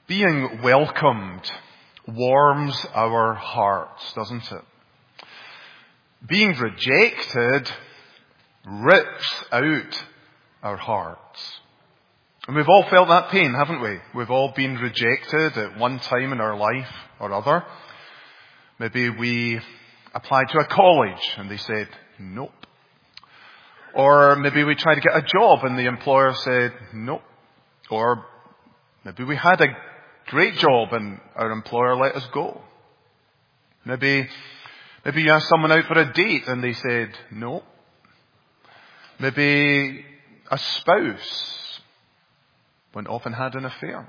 Being welcomed warms our hearts, doesn't it? Being rejected rips out our hearts. And we've all felt that pain, haven't we? We've all been rejected at one time in our life or other. Maybe we applied to a college and they said, nope. Or maybe we tried to get a job and the employer said, nope. Or maybe we had a great job and our employer let us go. Maybe you asked someone out for a date and they said, no. Maybe a spouse went off and had an affair.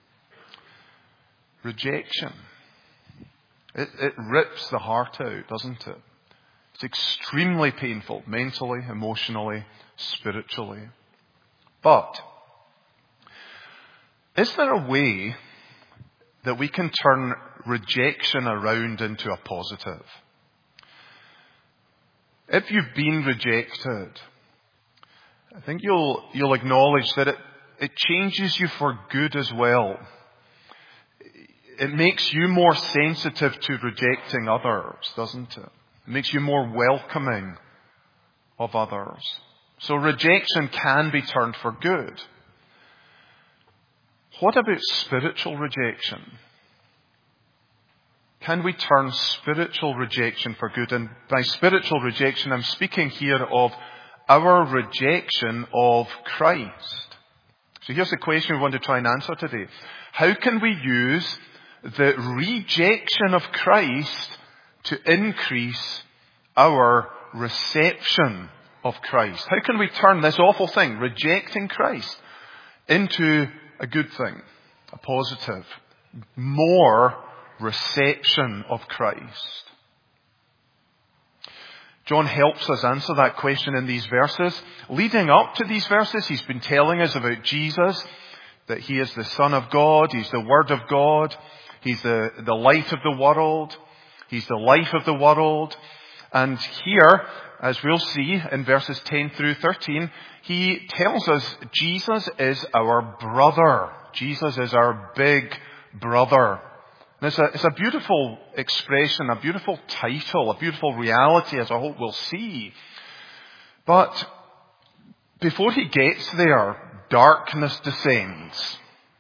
Rejection. It rips the heart out, doesn't it? It's extremely painful, mentally, emotionally, spiritually. But is there a way that we can turn rejection around into a positive? If you've been rejected, I think you'll acknowledge that it changes you for good as well. It makes you more sensitive to rejecting others, doesn't it? It makes you more welcoming of others. So rejection can be turned for good. What about spiritual rejection? Can we turn spiritual rejection for good? And by spiritual rejection, I'm speaking here of our rejection of Christ. So here's the question we want to try and answer today. How can we use the rejection of Christ to increase our reception of Christ? How can we turn this awful thing, rejecting Christ, into a good thing, a positive, more reception of Christ? John helps us answer that question in these verses. Leading up to these verses, he's been telling us about Jesus, that he is the Son of God, he's the Word of God, he's the light of the world, he's the life of the world. And here, as we'll see in verses 10 through 13, he tells us Jesus is our brother. Jesus is our big brother. And it's a beautiful expression, a beautiful title, a beautiful reality, as I hope we'll see. But before he gets there, darkness descends.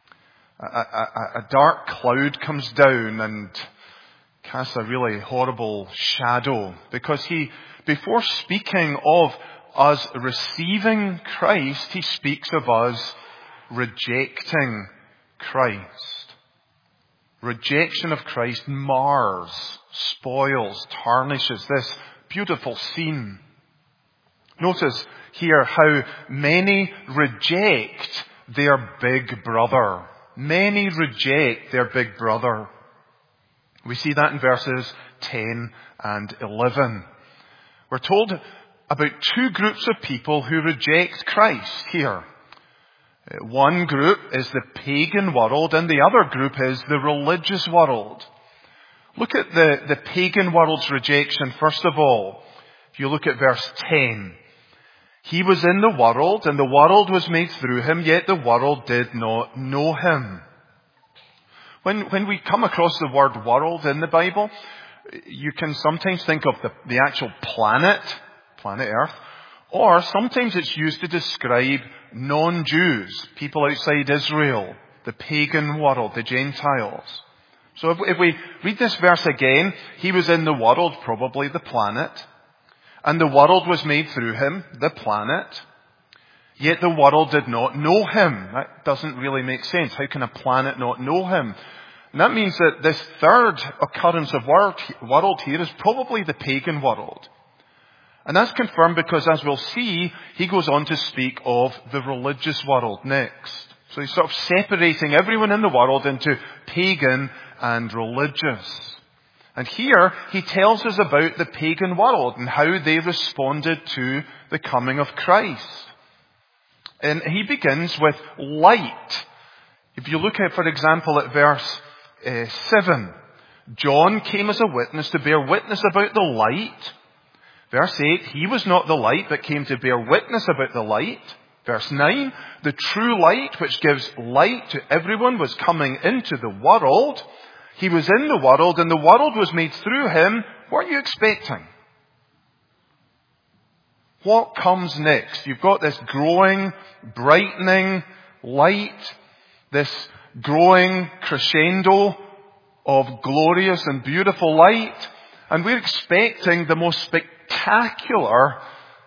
A dark cloud comes down and casts a really horrible shadow. Because before speaking of us receiving Christ, he speaks of us rejecting Christ. Rejection of Christ mars, spoils, tarnishes this beautiful scene. Notice here how many reject their big brother. Many reject their big brother. We see that in verses 10 and 11. We're told about two groups of people who reject Christ here. One group is the pagan world and the other group is the religious world. Look at the pagan world's rejection first of all. If you look at verse 10. He was in the world and the world was made through him, yet the world did not know him. When we come across the word world in the Bible, you can sometimes think of the actual planet Earth, or sometimes it's used to describe non-Jews, people outside Israel, the pagan world, the Gentiles. So if we read this verse again, he was in the world, probably the planet, and the world was made through him, the planet, yet the world did not know him. That doesn't really make sense. How can a planet not know him? And that means that this third occurrence of world here is probably the pagan world. And that's confirmed because, as we'll see, he goes on to speak of the religious world next. So he's sort of separating everyone in the world into pagan and religious. And here he tells us about the pagan world and how they responded to the coming of Christ. And he begins with light. If you look at, for example, at verse 7, John came as a witness to bear witness about the light. Verse 8, he was not the light, but came to bear witness about the light. Verse 9, the true light which gives light to everyone was coming into the world. He was in the world and the world was made through him. What are you expecting? What comes next? You've got this growing, brightening light, this growing crescendo of glorious and beautiful light, and we're expecting the most spectacular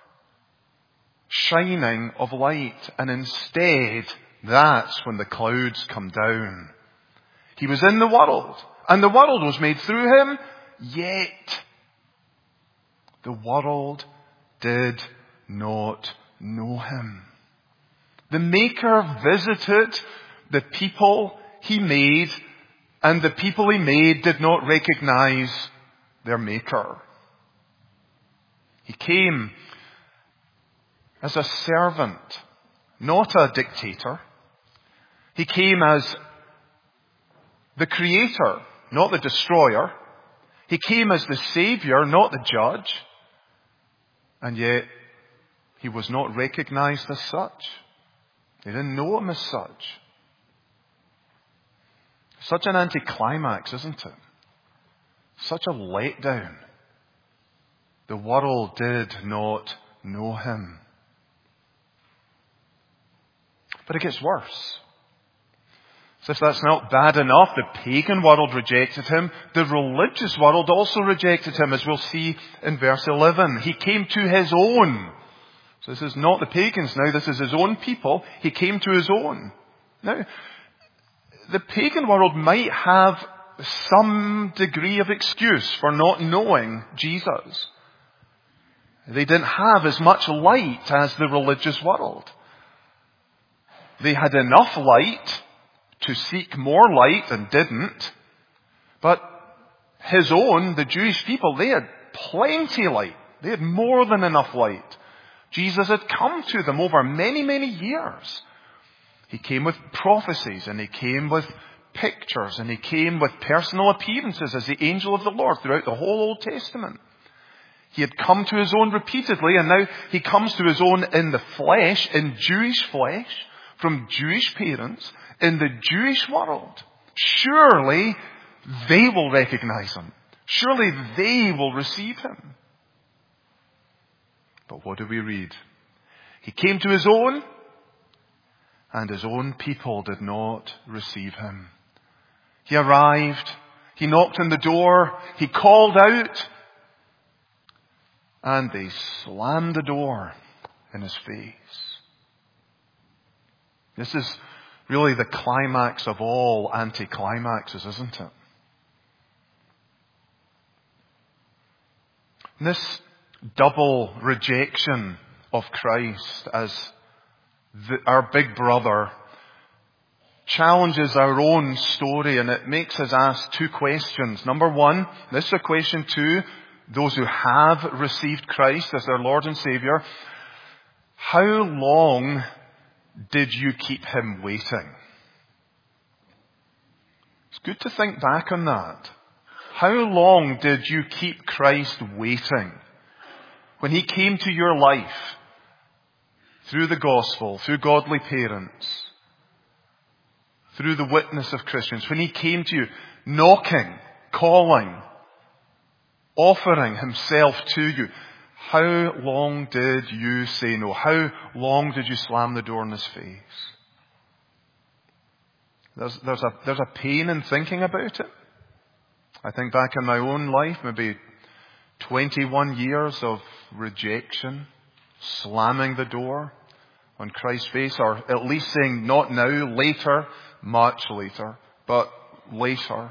shining of light, and instead, that's when the clouds come down. He was in the world, and the world was made through him, yet the world did not know him. The Maker visited the people he made, and the people he made did not recognize their Maker. He came as a servant, not a dictator. He came as the Creator, not the destroyer. He came as the Savior, not the judge. And yet, he was not recognized as such. They didn't know him as such. Such an anticlimax, isn't it? Such a letdown. The world did not know him. But it gets worse. As if that's not bad enough, the pagan world rejected him. The religious world also rejected him, as we'll see in verse 11. He came to his own. So this is not the pagans now, this is his own people. He came to his own. Now, the pagan world might have some degree of excuse for not knowing Jesus. They didn't have as much light as the religious world. They had enough light to seek more light and didn't. But his own, the Jewish people, they had plenty light. They had more than enough light. Jesus had come to them over many, many years. He came with prophecies, and he came with pictures, and he came with personal appearances as the angel of the Lord throughout the whole Old Testament. He had come to his own repeatedly, and now he comes to his own in the flesh, in Jewish flesh, from Jewish parents, in the Jewish world. Surely they will recognize him. Surely they will receive him. But what do we read? He came to his own, and his own people did not receive him. He arrived, he knocked on the door, he called out, and they slammed the door in his face. This is really the climax of all anticlimaxes, isn't it? And this double rejection of Christ as our big brother challenges our own story, and it makes us ask two questions. Number one, this is a question to those who have received Christ as their Lord and Savior. How long did you keep him waiting? It's good to think back on that. How long did you keep Christ waiting? When he came to your life, through the gospel, through godly parents, through the witness of Christians, when he came to you, knocking, calling, offering himself to you, how long did you say no? How long did you slam the door in his face? There's a pain in thinking about it. I think back in my own life, maybe 21 years of rejection, slamming the door on Christ's face, or at least saying not now, later, much later, but later.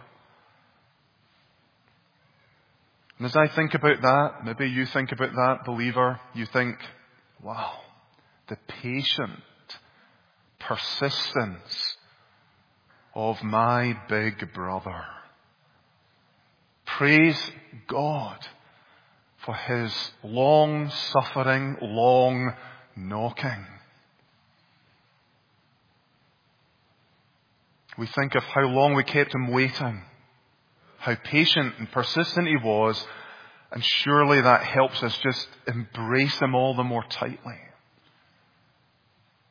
And as I think about that, maybe you think about that, believer, you think, wow, the patient persistence of my big brother. Praise God for his long suffering, long knocking. We think of how long we kept him waiting, how patient and persistent he was, and surely that helps us just embrace him all the more tightly.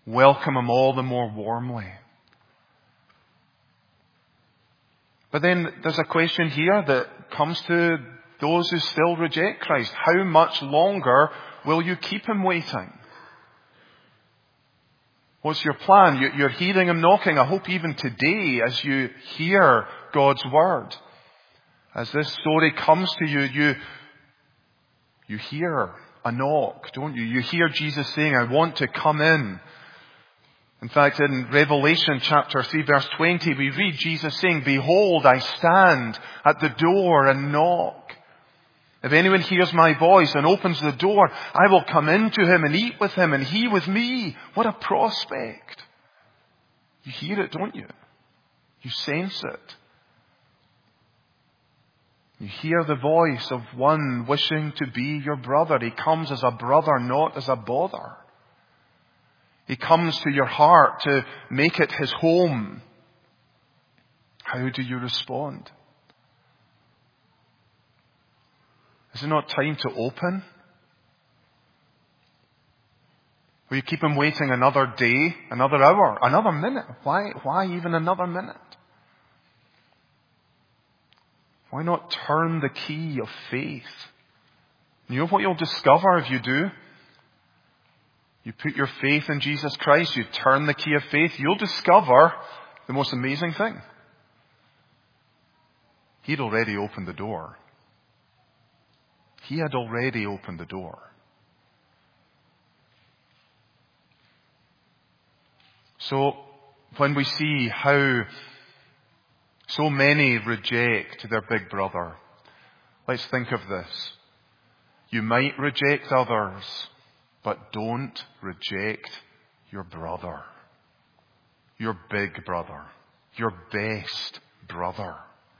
welcome him all the more warmly. But then there's a question here that comes to those who still reject Christ. How much longer will you keep him waiting? What's your plan? You're hearing him knocking. I hope even today, as you hear God's word, as this story comes to you, you hear a knock, don't you? You hear Jesus saying, I want to come in. In fact, in Revelation chapter 3 verse 20, we read Jesus saying, Behold, I stand at the door and knock. If anyone hears my voice and opens the door, I will come into him and eat with him and he with me. What a prospect. You hear it, don't you? You sense it. You hear the voice of one wishing to be your brother. He comes as a brother, not as a bother. He comes to your heart to make it his home. How do you respond? Is it not time to open? Will you keep him waiting another day, another hour, another minute? Why even another minute? Why not turn the key of faith? You know what you'll discover if you do? You put your faith in Jesus Christ, you turn the key of faith, you'll discover the most amazing thing. He'd already opened the door. He had already opened the door. So, when we see how so many reject their big brother, let's think of this. You might reject others, but don't reject your brother. Your big brother. Your best brother.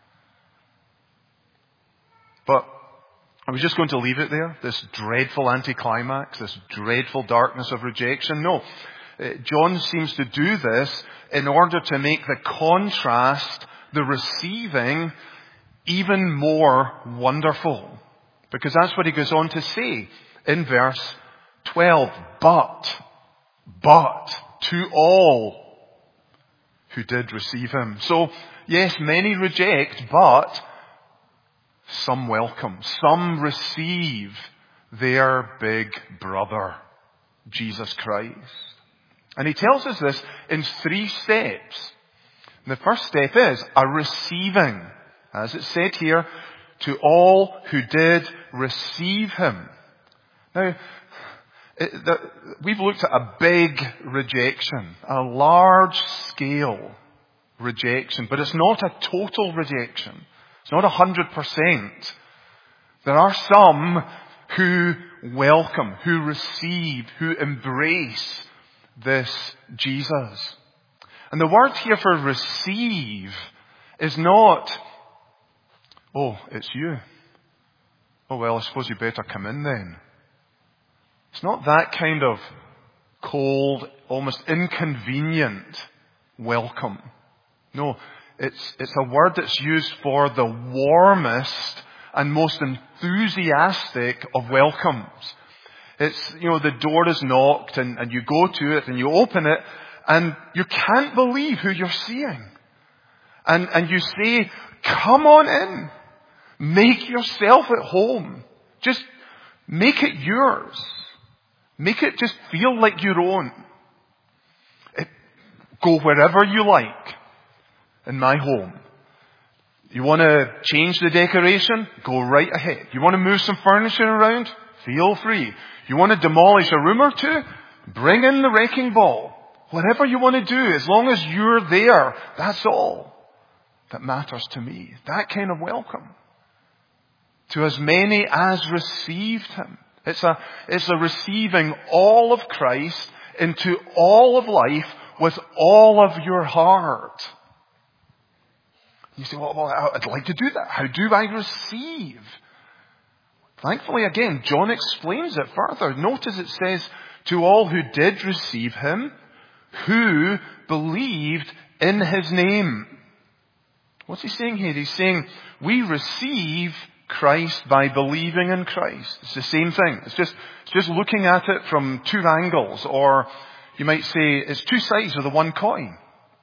But I was just going to leave it there, this dreadful anticlimax, this dreadful darkness of rejection. No, John seems to do this in order to make the contrast, the receiving, even more wonderful. Because that's what he goes on to say in verse 12. But to all who did receive him. So, yes, many reject, but some welcome. Some receive their big brother, Jesus Christ. And he tells us this in 3 steps. And the first step is a receiving. As it said here, to all who did receive him. Now, we've looked at a big rejection, a large scale rejection, but it's not a total rejection. It's not 100%. There are some who welcome, who receive, who embrace this Jesus. And the word here for receive is not, oh, it's you. Oh, well, I suppose you better come in then. It's not that kind of cold, almost inconvenient welcome. No, it's a word that's used for the warmest and most enthusiastic of welcomes. It's, the door is knocked and you go to it and you open it and you can't believe who you're seeing. And you say, come on in. Make yourself at home. Just make it yours. Make it just feel like your own. Go wherever you like in my home. You want to change the decoration? Go right ahead. You want to move some furniture around? Feel free. You want to demolish a room or two? Bring in the wrecking ball. Whatever you want to do, as long as you're there, that's all that matters to me. That kind of welcome. To as many as received him. It's a receiving all of Christ into all of life with all of your heart. You say, well, I'd like to do that. How do I receive? Thankfully, again, John explains it further. Notice it says, to all who did receive him, who believed in his name. What's he saying here? He's saying, we receive Christ by believing in Christ. It's the same thing. It's just looking at it from 2 angles, or, you might say it's two sides of the one coin.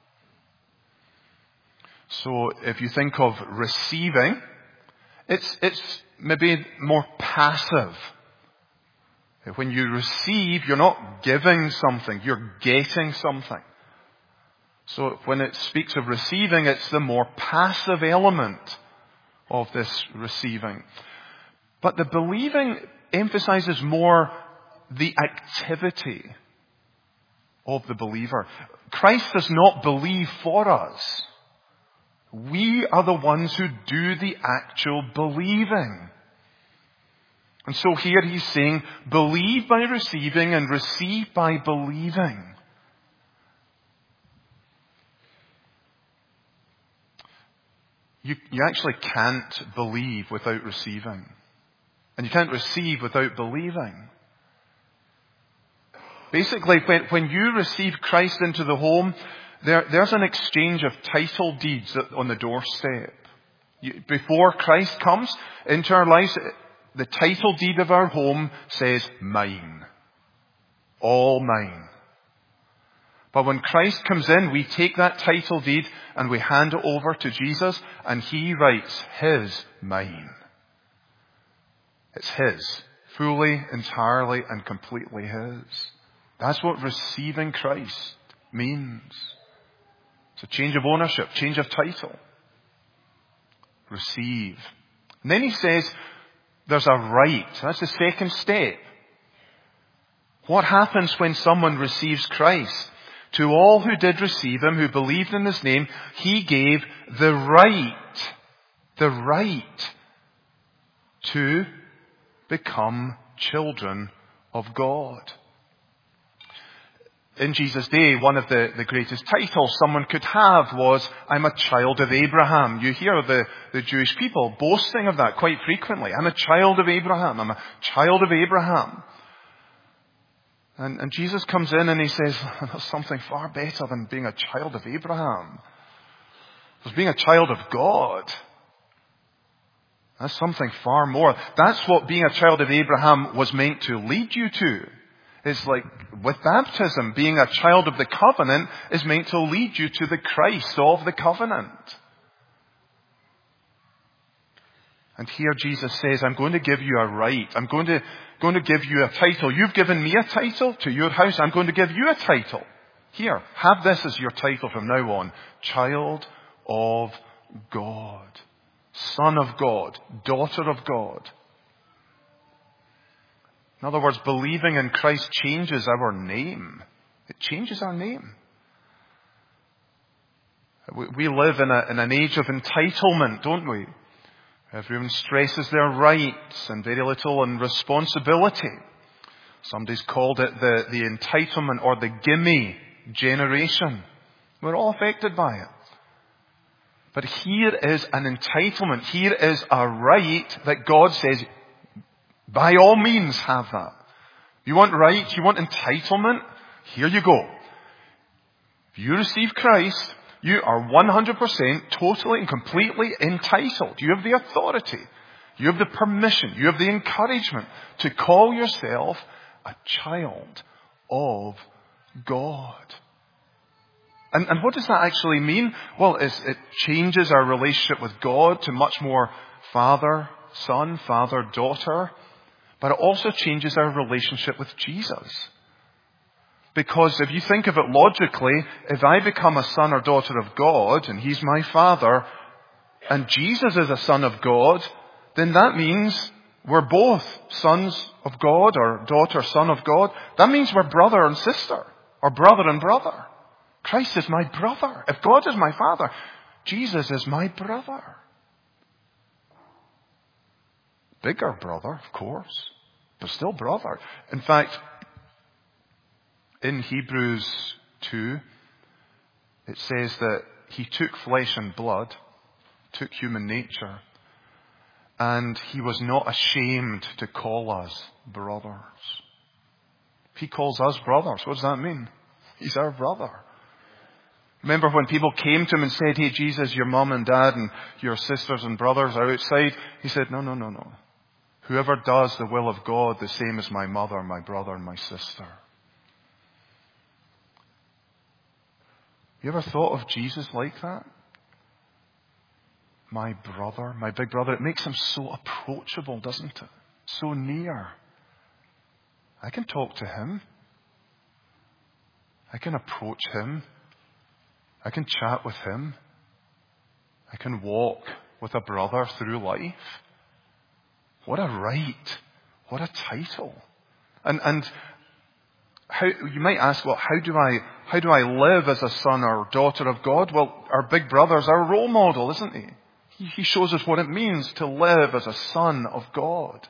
So if you think of receiving, it's maybe more passive. When you receive, you're not giving something, you're getting something. So when it speaks of receiving, it's the more passive element of this receiving. But the believing emphasizes more the activity of the believer. Christ does not believe for us. We are the ones who do the actual believing. And so here he's saying, believe by receiving and receive by believing. You actually can't believe without receiving. And you can't receive without believing. Basically, when you receive Christ into the home, there's an exchange of title deeds on the doorstep. Before Christ comes into our lives, the title deed of our home says, mine. All mine. But when Christ comes in, we take that title deed and we hand it over to Jesus, and he writes his mine. It's his. Fully, entirely, and completely his. That's what receiving Christ means. It's a change of ownership, change of title. Receive. And then he says, there's a right. That's the second step. What happens when someone receives Christ? To all who did receive him, who believed in his name, he gave the right to become children of God. In Jesus' day, one of the greatest titles someone could have was, I'm a child of Abraham. You hear the Jewish people boasting of that quite frequently. I'm a child of Abraham. I'm a child of Abraham. And Jesus comes in and he says, there's something far better than being a child of Abraham. There's being a child of God. That's something far more. That's what being a child of Abraham was meant to lead you to. It's like with baptism, being a child of the covenant is meant to lead you to the Christ of the covenant. And here Jesus says, I'm going to give you a right. I'm going to give you a title. You've given me a title to your house. I'm going to give you a title. Here, have this as your title from now on. Child of God. Son of God. Daughter of God. In other words, believing in Christ changes our name. It changes our name. We live in an age of entitlement, don't we? Everyone stresses their rights and very little on responsibility. Somebody's called it the entitlement or the gimme generation. We're all affected by it. But here is an entitlement. Here is a right that God says, by all means have that. You want rights? You want entitlement? Here you go. If you receive Christ, you are 100% totally and completely entitled. You have the authority. You have the permission. You have the encouragement to call yourself a child of God. And what does that actually mean? Well, it changes our relationship with God to much more father, son, father, daughter. But it also changes our relationship with Jesus. Because if you think of it logically, if I become a son or daughter of God, and he's my father, and Jesus is a son of God, then that means we're both sons of God or daughter, son of God. That means we're brother and sister, or brother and brother. Christ is my brother. If God is my father, Jesus is my brother. Bigger brother, of course, but still brother. In fact, in Hebrews 2, it says that he took flesh and blood, took human nature, and he was not ashamed to call us brothers. He calls us brothers. What does that mean? He's our brother. Remember when people came to him and said, hey, Jesus, your mom and dad and your sisters and brothers are outside? He said, no. Whoever does the will of God, the same as my mother, my brother, and my sister. You ever thought of Jesus like that? My brother, my big brother. It makes him so approachable, doesn't it? So near. I can talk to him. I can approach him. I can chat with him. I can walk with a brother through life. What a right. What a title. And how, you might ask, well, how do I live as a son or daughter of God? Well, our big brother's our role model, isn't he? He shows us what it means to live as a son of God.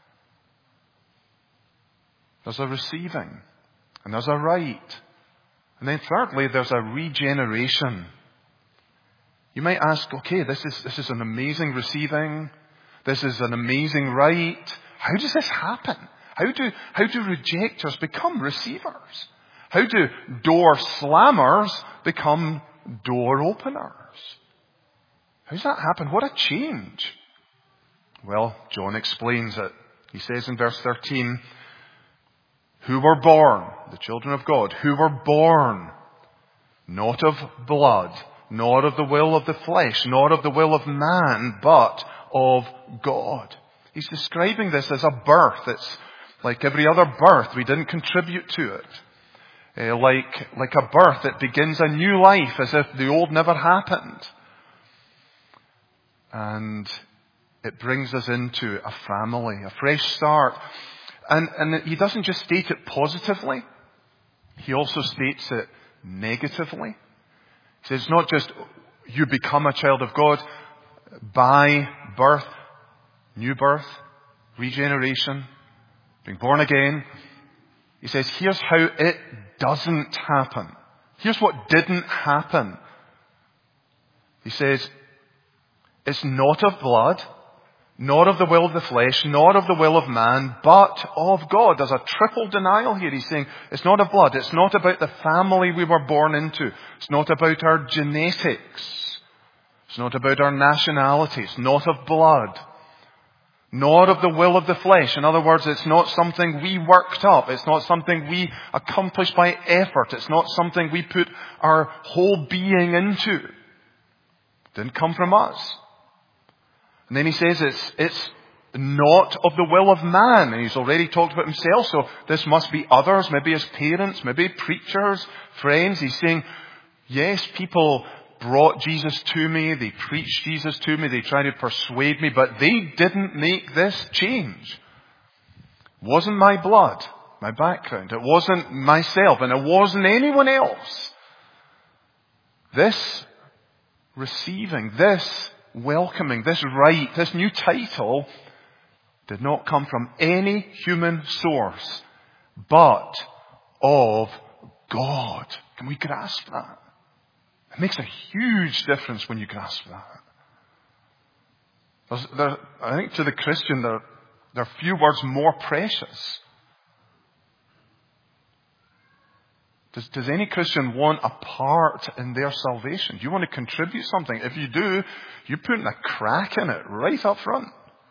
There's a receiving, and there's a right. And then thirdly, there's a regeneration. You might ask, okay, this is an amazing receiving. This is an amazing right. How does this happen? How do rejectors become receivers? How do door slammers become door openers? How does that happen? What a change. Well, John explains it. He says in verse 13, who were born, the children of God, who were born, not of blood, not of the will of the flesh, not of the will of man, but of God. He's describing this as a birth. It's like every other birth. We didn't contribute to it. Like a birth that begins a new life as if the old never happened. And it brings us into a family, a fresh start. And he doesn't just state it positively. He also states it negatively. He says it's not just you become a child of God by birth, new birth, regeneration, being born again. He says here's how it doesn't happen. Here's what didn't happen. He says it's not of blood, not of the will of the flesh, not of the will of man, but of God. There's a triple denial here. He's saying it's not of blood. It's not about the family we were born into. It's not about our genetics. It's not about our nationality. It's not of blood. Not of the will of the flesh. In other words, it's not something we worked up. It's not something we accomplished by effort. It's not something we put our whole being into. It didn't come from us. And then he says it's not of the will of man. And he's already talked about himself, so this must be others, maybe his parents, maybe preachers, friends. He's saying, yes, people brought Jesus to me, they preached Jesus to me, they tried to persuade me, but they didn't make this change. It wasn't my blood, my background. It wasn't myself, and it wasn't anyone else. This receiving, this welcoming, this right, this new title did not come from any human source, but of God. Can we grasp that? It makes a huge difference when you grasp that. I think to the Christian, there are few words more precious. Does any Christian want a part in their salvation? Do you want to contribute something? If you do, you're putting a crack in it right up front.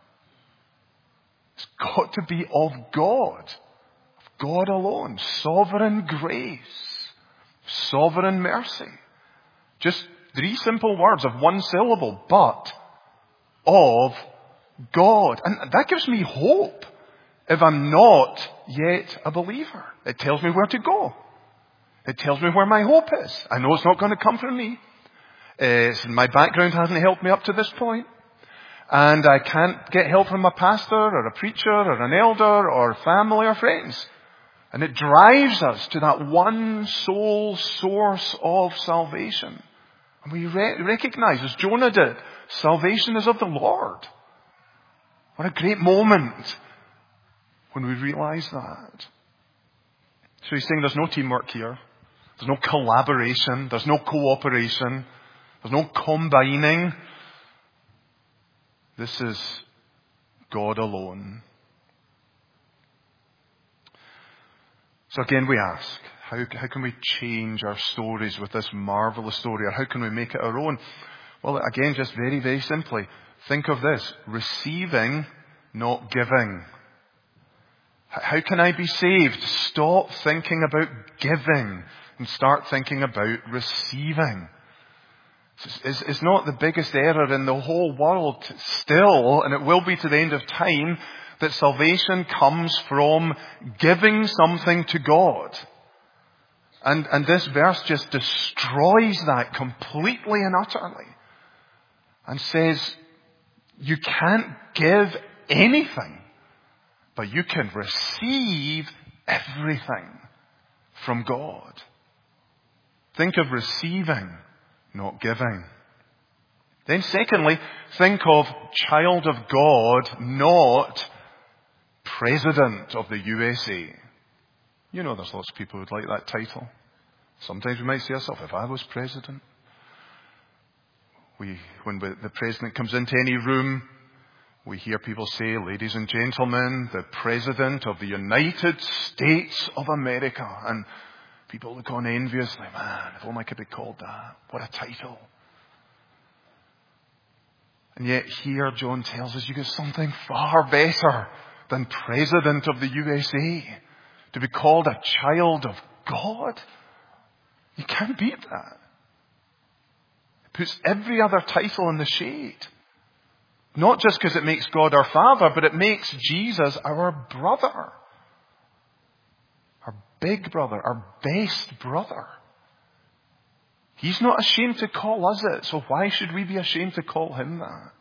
It's got to be of God. Of God alone. Sovereign grace. Sovereign mercy. Just 3 simple words of 1 syllable. But of God. And that gives me hope if I'm not yet a believer. It tells me where to go. It tells me where my hope is. I know it's not going to come from me. My background hasn't helped me up to this point. And I can't get help from a pastor or a preacher or an elder or family or friends. And it drives us to that one sole source of salvation. And we recognize, as Jonah did, salvation is of the Lord. What a great moment when we realize that. So he's saying there's no teamwork here. There's no collaboration. There's no cooperation. There's no combining. This is God alone. So again we ask, how can we change our stories with this marvelous story? Or how can we make it our own? Well, again, just very, very simply, think of this. Receiving, not giving. How can I be saved? Stop thinking about giving. and start thinking about receiving. It's not the biggest error in the whole world still, and it will be to the end of time, that salvation comes from giving something to God. And this verse just destroys that completely and utterly. And says, you can't give anything, but you can receive everything from God. Think of receiving, not giving. Then secondly, think of child of God, not President of the USA. You know there's lots of people who'd like that title. Sometimes we might say ourselves, if I was president. When the president comes into any room, we hear people say, ladies and gentlemen, the President of the United States of America. And people look on enviously, man, if only I could be called that. What a title. And yet here John tells us you get something far better than President of the USA. To be called a child of God. You can't beat that. It puts every other title in the shade. Not just because it makes God our Father, but it makes Jesus our brother. Our big brother, our best brother. He's not ashamed to call us it, so why should we be ashamed to call him that?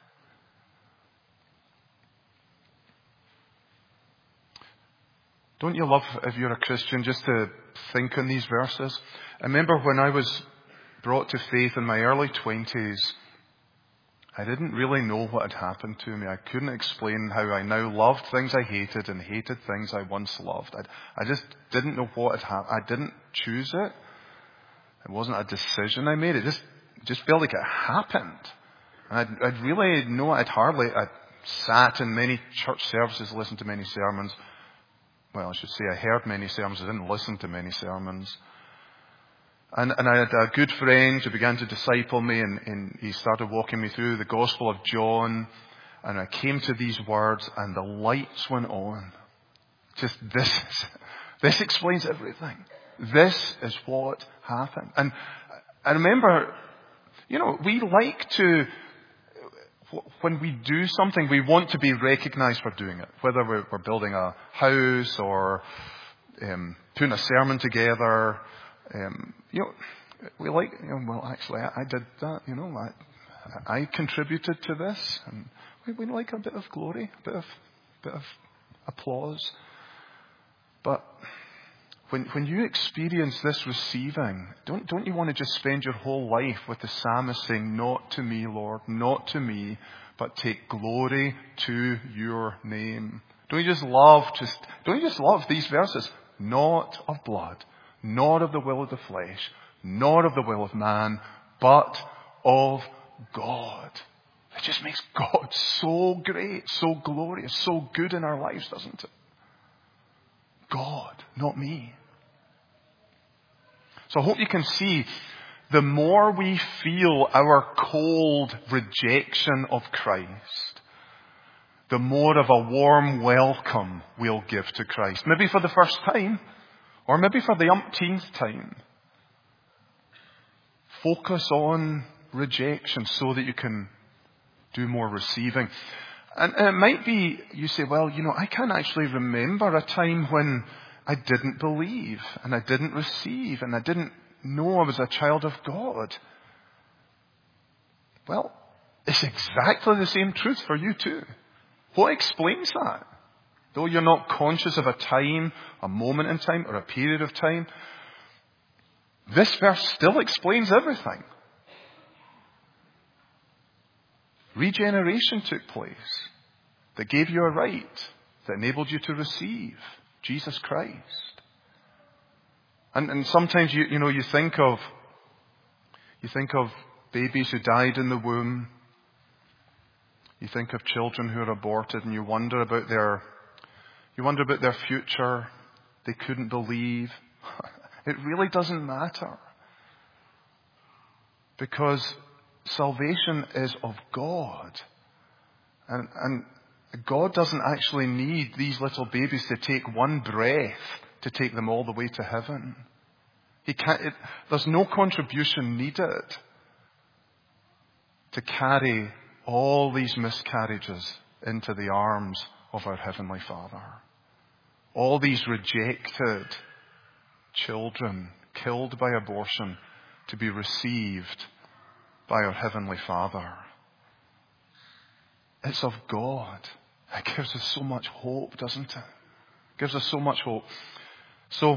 Don't you love, if you're a Christian, just to think on these verses? I remember when I was brought to faith in my early 20s, I didn't really know what had happened to me. I couldn't explain how I now loved things I hated and hated things I once loved. I just didn't know what had happened. I didn't choose it. It wasn't a decision I made. It just felt like it happened. And I'd really know I'd sat in many church services, listened to many sermons. Well, I should say I heard many sermons. I didn't listen to many sermons. And I had a good friend who began to disciple me, and he started walking me through the Gospel of John. And I came to these words, and the lights went on. Just this explains everything. This is what happened. And I remember, we like to, when we do something, we want to be recognized for doing it. Whether we're building a house or putting a sermon together. We like, well, actually, I did that, I contributed to this, and we like a bit of glory, a bit of applause. But when you experience this receiving, don't you want to just spend your whole life with the psalmist saying, not to me, Lord, not to me, but take glory to your name? Don't you just love these verses? Not of blood, not of the will of the flesh, not of the will of man, but of God. It just makes God so great, so glorious, so good in our lives, doesn't it? God, not me. So I hope you can see, the more we feel our cold rejection of Christ, the more of a warm welcome we'll give to Christ. Maybe for the first time, or maybe for the umpteenth time. Focus on rejection so that you can do more receiving. And it might be, you say, well, I can't actually remember a time when I didn't believe, and I didn't receive, and I didn't know I was a child of God. Well, it's exactly the same truth for you too. What explains that? Though you're not conscious of a time, a moment in time, or a period of time, this verse still explains everything. Regeneration took place that gave you a right, that enabled you to receive Jesus Christ. And sometimes you think of babies who died in the womb. You think of children who are aborted, and you wonder about their future. They couldn't believe. It really doesn't matter. Because salvation is of God. And God doesn't actually need these little babies to take one breath to take them all the way to heaven. There's no contribution needed to carry all these miscarriages into the arms of our Heavenly Father. All these rejected children killed by abortion to be received by our Heavenly Father. It's of God. It gives us so much hope, doesn't it? It gives us so much hope. So,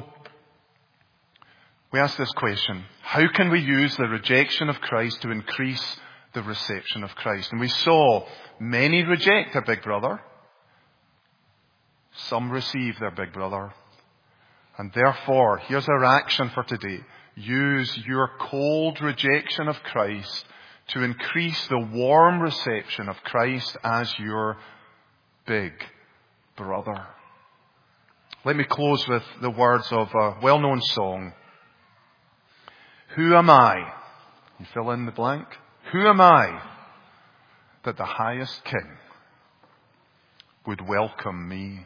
we ask this question: how can we use the rejection of Christ to increase the reception of Christ? And we saw many reject their big brother. Some receive their big brother. And therefore, here's our action for today. Use your cold rejection of Christ to increase the warm reception of Christ as your big brother. Let me close with the words of a well-known song. Who am I? You fill in the blank. Who am I that the highest King would welcome me?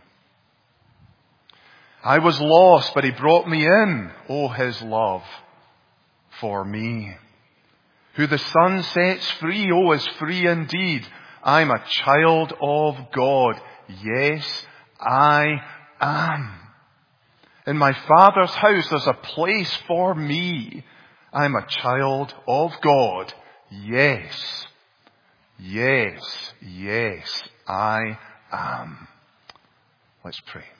I was lost, but he brought me in. Oh, his love for me. Who the Son sets free, oh, is free indeed. I'm a child of God. Yes, I am. In my Father's house, there's a place for me. I'm a child of God. Yes, yes, yes, I am. Let's pray.